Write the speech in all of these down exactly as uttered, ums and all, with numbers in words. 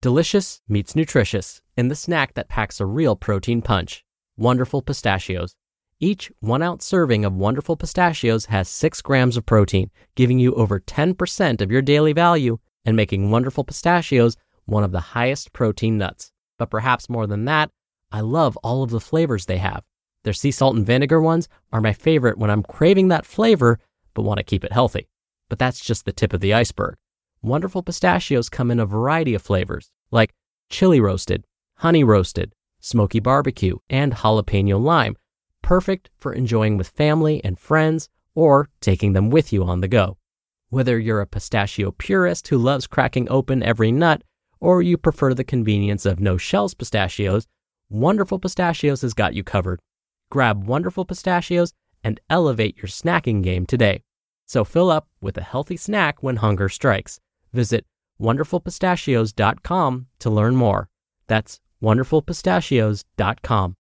Delicious meets nutritious in the snack that packs a real protein punch. Wonderful Pistachios. Each one-ounce serving of Wonderful Pistachios has six grams of protein, giving you over ten percent of your daily value and making Wonderful Pistachios one of the highest protein nuts. But perhaps more than that, I love all of the flavors they have. Their sea salt and vinegar ones are my favorite when I'm craving that flavor but want to keep it healthy. But that's just the tip of the iceberg. Wonderful Pistachios come in a variety of flavors, like chili roasted, honey roasted, smoky barbecue, and jalapeno lime, perfect for enjoying with family and friends or taking them with you on the go. Whether you're a pistachio purist who loves cracking open every nut, or you prefer the convenience of no-shells pistachios, Wonderful Pistachios has got you covered. Grab Wonderful Pistachios and elevate your snacking game today. So fill up with a healthy snack when hunger strikes. Visit wonderful pistachios dot com to learn more. That's wonderful pistachios dot com.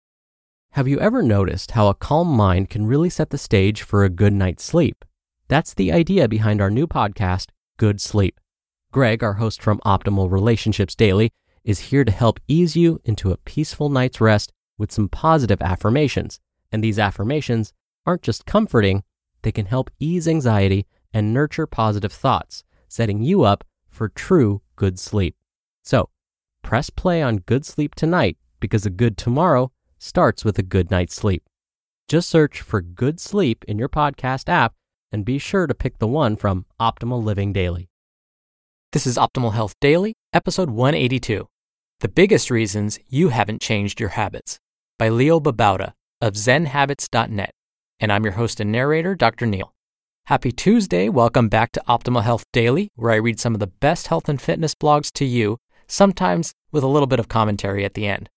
Have you ever noticed how a calm mind can really set the stage for a good night's sleep? That's the idea behind our new podcast, Good Sleep. Greg, our host from Optimal Relationships Daily, is here to help ease you into a peaceful night's rest with some positive affirmations. And these affirmations aren't just comforting, they can help ease anxiety and nurture positive thoughts, setting you up for true good sleep. So, press play on Good Sleep tonight because a good tomorrow starts with a good night's sleep. Just search for Good Sleep in your podcast app and be sure to pick the one from Optimal Living Daily. This is Optimal Health Daily, episode one eighty-two. The Biggest Reasons You Haven't Changed Your Habits by Leo Babauta of zen habits dot net. And I'm your host and narrator, Doctor Neil. Happy Tuesday. Welcome back to Optimal Health Daily, where I read some of the best health and fitness blogs to you, sometimes with a little bit of commentary at the end.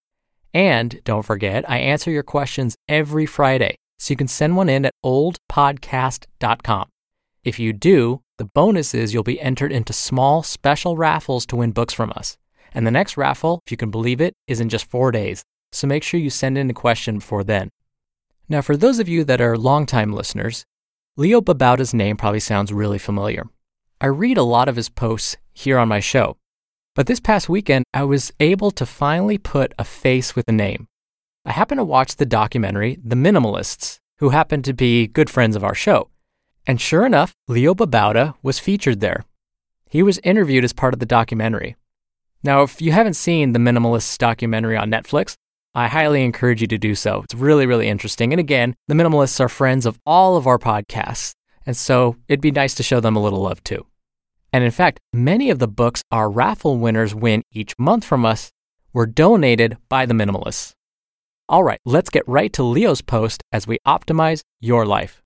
And don't forget, I answer your questions every Friday, so you can send one in at old podcast dot com. If you do, the bonus is you'll be entered into small special raffles to win books from us. And the next raffle, if you can believe it, is in just four days. So make sure you send in a question before then. Now, for those of you that are longtime listeners, Leo Babauta's name probably sounds really familiar. I read a lot of his posts here on my show, but this past weekend, I was able to finally put a face with a name. I happened to watch the documentary, The Minimalists, who happen to be good friends of our show. And sure enough, Leo Babauta was featured there. He was interviewed as part of the documentary. Now, if you haven't seen The Minimalists documentary on Netflix, I highly encourage you to do so. It's really, really interesting. And again, the Minimalists are friends of all of our podcasts, and so it'd be nice to show them a little love too. And in fact, many of the books our raffle winners win each month from us were donated by the Minimalists. All right, let's get right to Leo's post as we optimize your life.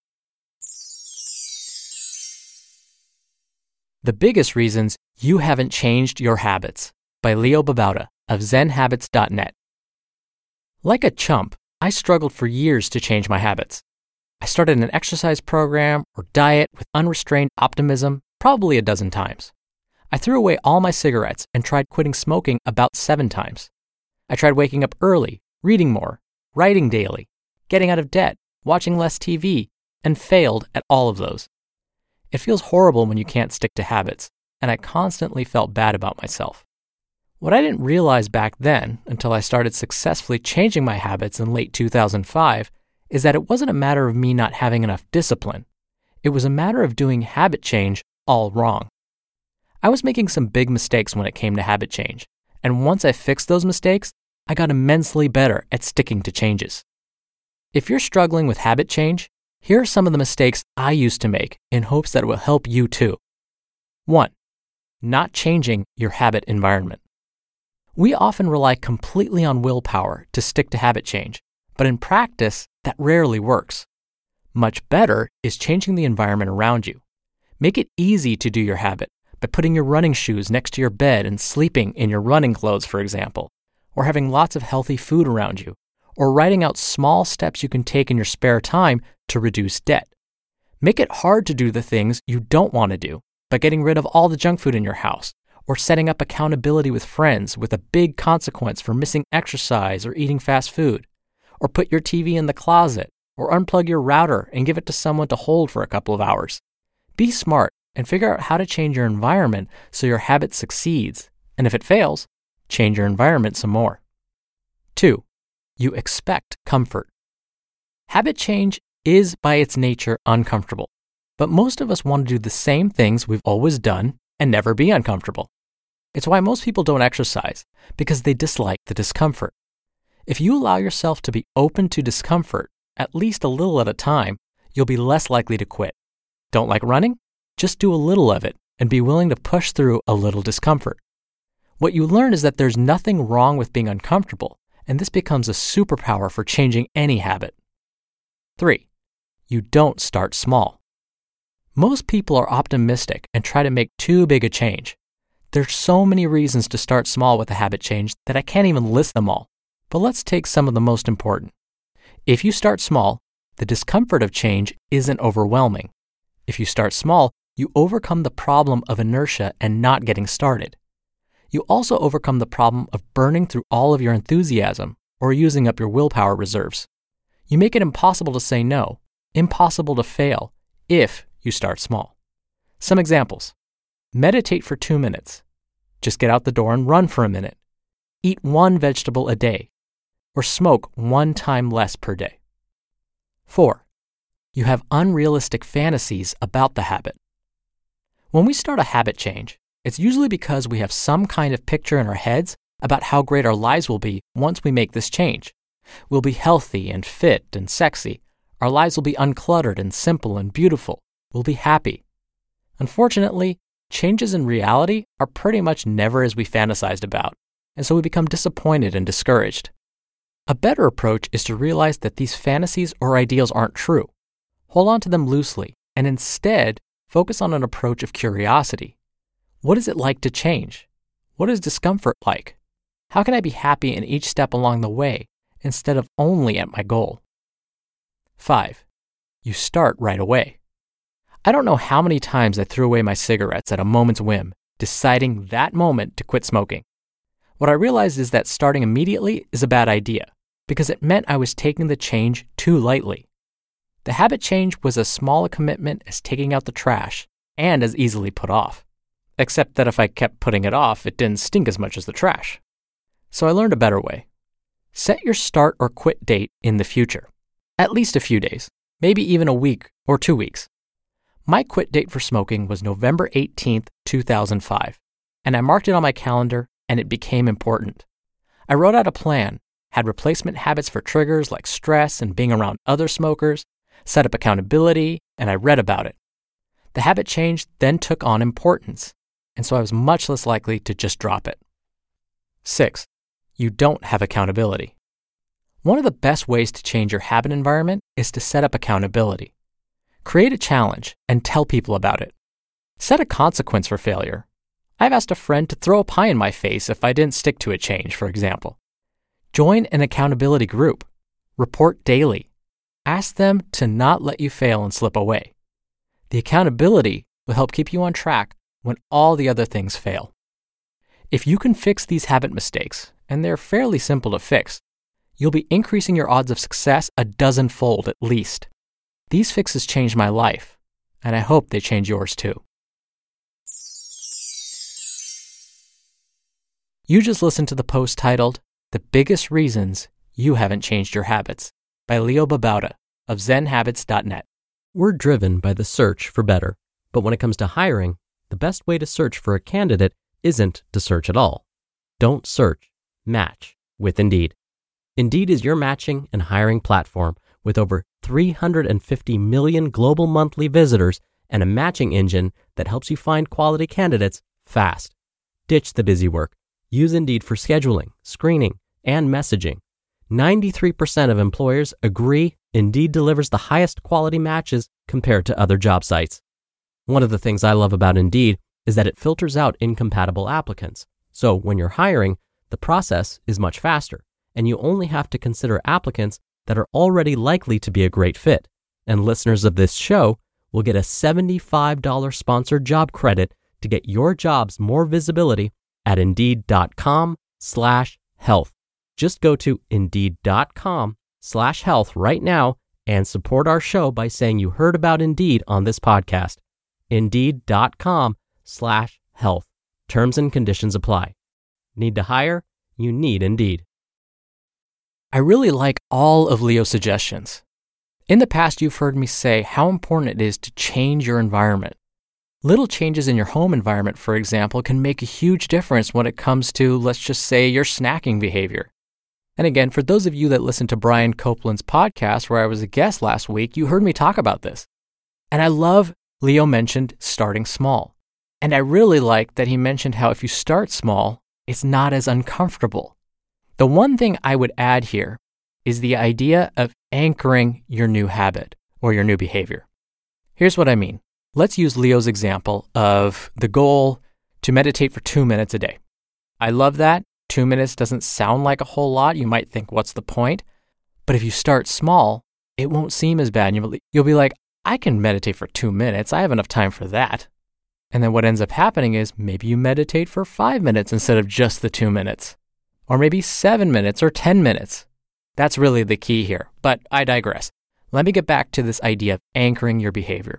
The Biggest Reasons You Haven't Changed Your Habits by Leo Babauta of zen habits dot net. Like a chump, I struggled for years to change my habits. I started an exercise program or diet with unrestrained optimism probably a dozen times. I threw away all my cigarettes and tried quitting smoking about seven times. I tried waking up early, reading more, writing daily, getting out of debt, watching less T V, and failed at all of those. It feels horrible when you can't stick to habits, and I constantly felt bad about myself. What I didn't realize back then, until I started successfully changing my habits in late two thousand five, is that it wasn't a matter of me not having enough discipline. It was a matter of doing habit change all wrong. I was making some big mistakes when it came to habit change, and once I fixed those mistakes, I got immensely better at sticking to changes. If you're struggling with habit change, here are some of the mistakes I used to make in hopes that it will help you too. One, not changing your habit environment. We often rely completely on willpower to stick to habit change, but in practice, that rarely works. Much better is changing the environment around you. Make it easy to do your habit by putting your running shoes next to your bed and sleeping in your running clothes, for example, or having lots of healthy food around you, or writing out small steps you can take in your spare time to reduce debt. Make it hard to do the things you don't want to do by getting rid of all the junk food in your house, or setting up accountability with friends with a big consequence for missing exercise or eating fast food, or put your T V in the closet, or unplug your router and give it to someone to hold for a couple of hours. Be smart and figure out how to change your environment so your habit succeeds, and if it fails, change your environment some more. Two, you expect comfort. Habit change is by its nature uncomfortable, but most of us want to do the same things we've always done and never be uncomfortable. It's why most people don't exercise, because they dislike the discomfort. If you allow yourself to be open to discomfort, at least a little at a time, you'll be less likely to quit. Don't like running? Just do a little of it and be willing to push through a little discomfort. What you learn is that there's nothing wrong with being uncomfortable, and this becomes a superpower for changing any habit. Three, you don't start small. Most people are optimistic and try to make too big a change. There's so many reasons to start small with a habit change that I can't even list them all, but let's take some of the most important. If you start small, the discomfort of change isn't overwhelming. If you start small, you overcome the problem of inertia and not getting started. You also overcome the problem of burning through all of your enthusiasm or using up your willpower reserves. You make it impossible to say no, impossible to fail, if you start small. Some examples. Meditate for two minutes. Just get out the door and run for a minute. Eat one vegetable a day. Or smoke one time less per day. Four, you have unrealistic fantasies about the habit. When we start a habit change, it's usually because we have some kind of picture in our heads about how great our lives will be once we make this change. We'll be healthy and fit and sexy. Our lives will be uncluttered and simple and beautiful. We'll be happy. Unfortunately, changes in reality are pretty much never as we fantasized about, and so we become disappointed and discouraged. A better approach is to realize that these fantasies or ideals aren't true. Hold on to them loosely, and instead focus on an approach of curiosity. What is it like to change? What is discomfort like? How can I be happy in each step along the way instead of only at my goal? Five, you start right away. I don't know how many times I threw away my cigarettes at a moment's whim, deciding that moment to quit smoking. What I realized is that starting immediately is a bad idea, because it meant I was taking the change too lightly. The habit change was as small a commitment as taking out the trash, and as easily put off. Except that if I kept putting it off, it didn't stink as much as the trash. So I learned a better way. Set your start or quit date in the future. At least a few days, maybe even a week or two weeks. My quit date for smoking was November eighteenth, two thousand five, and I marked it on my calendar, and it became important. I wrote out a plan, had replacement habits for triggers like stress and being around other smokers, set up accountability, and I read about it. The habit change then took on importance, and so I was much less likely to just drop it. Six, you don't have accountability. One of the best ways to change your habit environment is to set up accountability. Create a challenge and tell people about it. Set a consequence for failure. I've asked a friend to throw a pie in my face if I didn't stick to a change, for example. Join an accountability group. Report daily. Ask them to not let you fail and slip away. The accountability will help keep you on track when all the other things fail. If you can fix these habit mistakes, and they're fairly simple to fix, you'll be increasing your odds of success a dozen-fold at least. These fixes changed my life, and I hope they change yours too. You just listened to the post titled, The Biggest Reasons You Haven't Changed Your Habits by Leo Babauta of zen habits dot net. We're driven by the search for better, but when it comes to hiring, the best way to search for a candidate isn't to search at all. Don't search, match with Indeed. Indeed is your matching and hiring platform with over three hundred fifty million global monthly visitors and a matching engine that helps you find quality candidates fast. Ditch the busy work. Use Indeed for scheduling, screening, and messaging. ninety-three percent of employers agree Indeed delivers the highest quality matches compared to other job sites. One of the things I love about Indeed is that it filters out incompatible applicants. So when you're hiring, the process is much faster, and you only have to consider applicants that are already likely to be a great fit. And listeners of this show will get a seventy-five dollars sponsored job credit to get your jobs more visibility at Indeed.com slash health. Just go to Indeed.com slash health right now and support our show by saying you heard about Indeed on this podcast. Indeed.com slash health. Terms and conditions apply. Need to hire? You need Indeed. I really like all of Leo's suggestions. In the past, you've heard me say how important it is to change your environment. Little changes in your home environment, for example, can make a huge difference when it comes to, let's just say, your snacking behavior. And again, for those of you that listened to Brian Copeland's podcast where I was a guest last week, you heard me talk about this. And I love Leo mentioned starting small. And I really like that he mentioned how if you start small, it's not as uncomfortable. The one thing I would add here is the idea of anchoring your new habit or your new behavior. Here's what I mean. Let's use Leo's example of the goal to meditate for two minutes a day. I love that. Two minutes doesn't sound like a whole lot. You might think, what's the point? But if you start small, it won't seem as bad. You'll be like, I can meditate for two minutes. I have enough time for that. And then what ends up happening is maybe you meditate for five minutes instead of just the two minutes. Or maybe seven minutes or ten minutes. That's really the key here. But I digress. Let me get back to this idea of anchoring your behavior.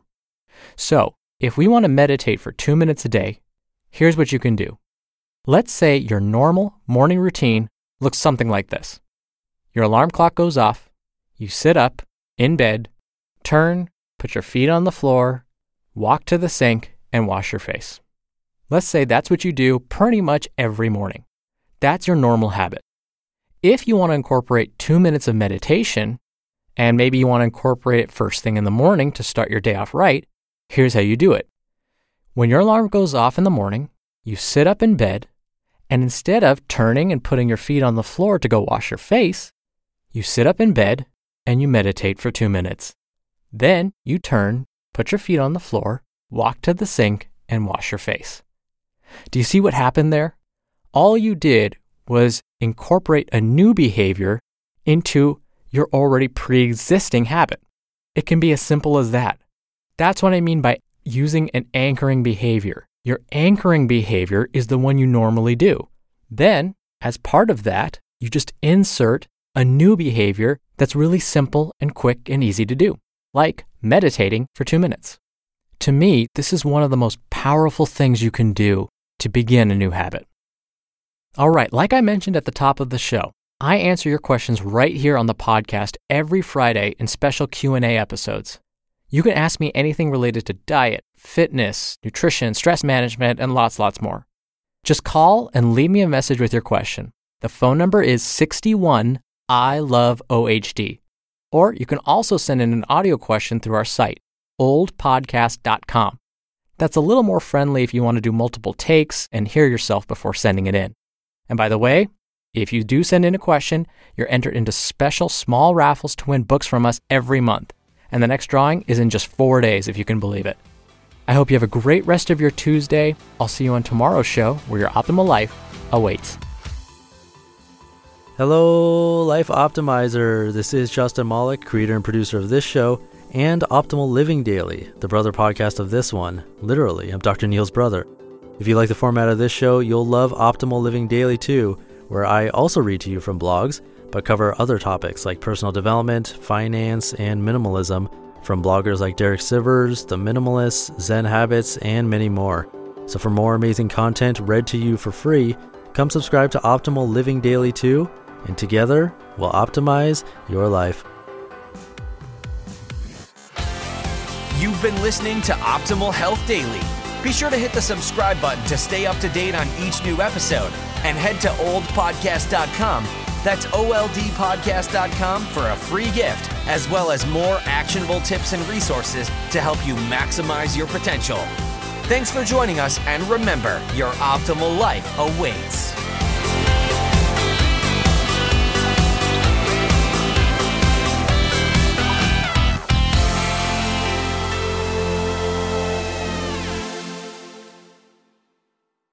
So, if we want to meditate for two minutes a day, here's what you can do. Let's say your normal morning routine looks something like this. Your alarm clock goes off, you sit up in bed, turn, put your feet on the floor, walk to the sink, and wash your face. Let's say that's what you do pretty much every morning. That's your normal habit. If you want to incorporate two minutes of meditation, and maybe you want to incorporate it first thing in the morning to start your day off right, here's how you do it. When your alarm goes off in the morning, you sit up in bed, and instead of turning and putting your feet on the floor to go wash your face, you sit up in bed and you meditate for two minutes. Then you turn, put your feet on the floor, walk to the sink, and wash your face. Do you see what happened there? All you did was incorporate a new behavior into your already pre-existing habit. It can be as simple as that. That's what I mean by using an anchoring behavior. Your anchoring behavior is the one you normally do. Then, as part of that, you just insert a new behavior that's really simple and quick and easy to do, like meditating for two minutes. To me, this is one of the most powerful things you can do to begin a new habit. All right, like I mentioned at the top of the show, I answer your questions right here on the podcast every Friday in special Q and A episodes. You can ask me anything related to diet, fitness, nutrition, stress management, and lots, lots more. Just call and leave me a message with your question. The phone number is six one, I love O H D. Or you can also send in an audio question through our site, old podcast dot com. That's a little more friendly if you want to do multiple takes and hear yourself before sending it in. And by the way, if you do send in a question, you're entered into special small raffles to win books from us every month. And the next drawing is in just four days, if you can believe it. I hope you have a great rest of your Tuesday. I'll see you on tomorrow's show where your optimal life awaits. Hello, Life Optimizer. This is Justin Malik, creator and producer of this show and Optimal Living Daily, the brother podcast of this one. Literally, I'm Doctor Neil's brother. If you like the format of this show, you'll love Optimal Living Daily too, where I also read to you from blogs, but cover other topics like personal development, finance, and minimalism from bloggers like Derek Sivers, The Minimalists, Zen Habits, and many more. So for more amazing content read to you for free, come subscribe to Optimal Living Daily too, and together we'll optimize your life. You've been listening to Optimal Health Daily. Be sure to hit the subscribe button to stay up to date on each new episode, and head to old podcast dot com. That's O L D podcast dot com for a free gift, as well as more actionable tips and resources to help you maximize your potential. Thanks for joining us, and remember, your optimal life awaits.